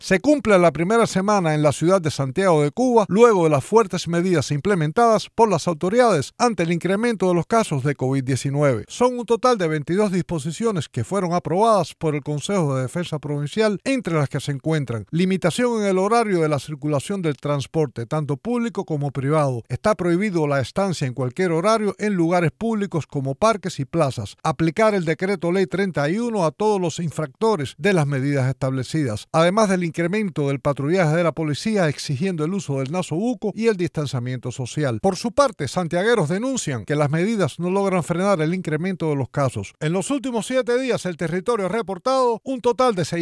Se cumple la primera semana en la ciudad de Santiago de Cuba luego de las fuertes medidas implementadas por las autoridades ante el incremento de los casos de COVID-19. Son un total de 22 disposiciones que fueron aprobadas por el Consejo de Defensa Provincial, entre las que se encuentran limitación en el horario de la circulación del transporte, tanto público como privado. Está prohibido la estancia en cualquier horario en lugares públicos como parques y plazas. Aplicar el Decreto Ley 31 a todos los infractores de las medidas establecidas, además del incremento del patrullaje de la policía exigiendo el uso del nasobuco y el distanciamiento social. Por su parte, santiagueros denuncian que las medidas no logran frenar el incremento de los casos. En los últimos 7 días, el territorio ha reportado un total de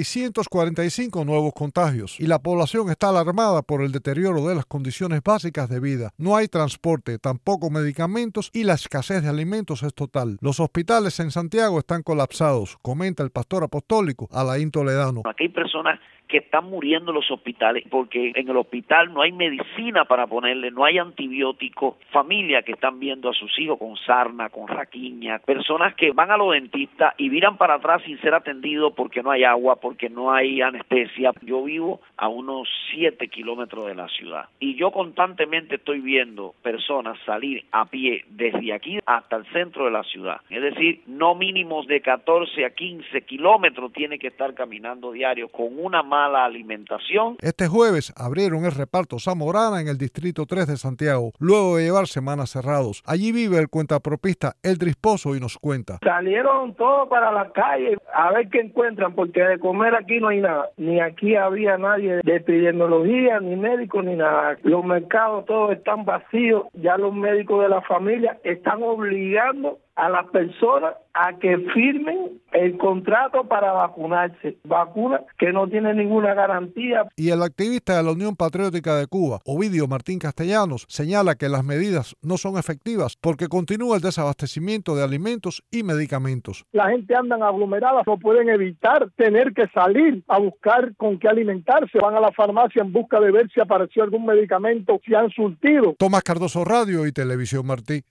645 nuevos contagios y la población está alarmada por el deterioro de las condiciones básicas de vida. No hay transporte, tampoco medicamentos y la escasez de alimentos es total. Los hospitales en Santiago están colapsados, comenta el pastor apostólico Alain Toledano. Aquí hay personas que están muriendo en los hospitales porque en el hospital no hay medicina para ponerle, no hay antibióticos, familias que están viendo a sus hijos con sarna, con raquiña, personas que van a los dentistas y viran para atrás sin ser atendidos porque no hay agua, porque no hay anestesia. Yo vivo a unos 7 kilómetros de la ciudad y yo constantemente estoy viendo personas salir a pie desde aquí hasta el centro de la ciudad, es decir, no mínimos de 14 a 15 kilómetros tiene que estar caminando diario con una mala alimentación. Este jueves abrieron el reparto Zamorana en el Distrito 3 de Santiago, luego de llevar semanas cerrados. Allí vive el cuentapropista Eldris Pozo y nos cuenta. Salieron todos para la calle a ver qué encuentran, porque de comer aquí no hay nada. Ni aquí había nadie de epidemiología, ni médico, ni nada. Los mercados todos están vacíos. Ya los médicos de la familia están obligando a las personas a que firmen el contrato para vacunarse. Vacunas que no tienen ninguna garantía. Y el activista de la Unión Patriótica de Cuba, Ovidio Martín Castellanos, señala que las medidas no son efectivas porque continúa el desabastecimiento de alimentos y medicamentos. La gente anda aglomerada, no pueden evitar tener que salir a buscar con qué alimentarse. Van a la farmacia en busca de ver si apareció algún medicamento, si han surtido. Tomás Cardoso, Radio y Televisión Martí.